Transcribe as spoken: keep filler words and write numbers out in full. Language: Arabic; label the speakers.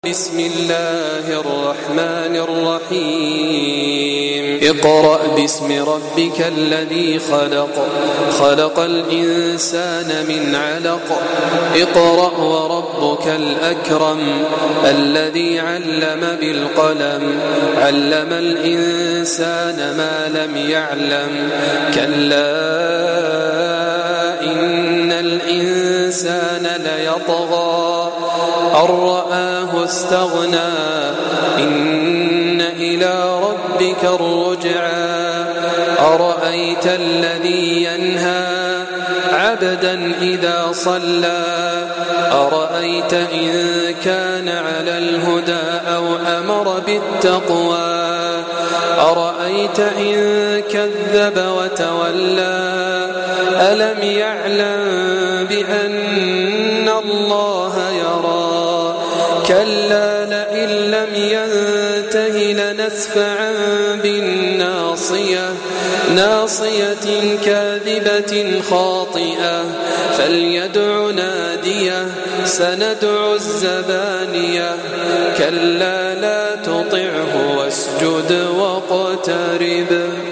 Speaker 1: بسم الله الرحمن الرحيم اقرأ باسم ربك الذي خلق خلق الإنسان من علق اقرأ وربك الأكرم الذي علم بالقلم علم الإنسان ما لم يعلم كلا إن الإنسان ليطغى أن رآه استغنى إن إلى ربك الرجعى أرأيت الذي ينهى عبدا إذا صلى أرأيت إن كان على الهدى أو أمر بالتقوى أرأيت إن كذب وتولى ألم يعلم بأن الله يرى كلا لئن لم ينته لنسفعا بالناصية ناصية كاذبة خاطئة فليدع ناديه سندع الزبانية كلا لا تطعه واسجد واقترب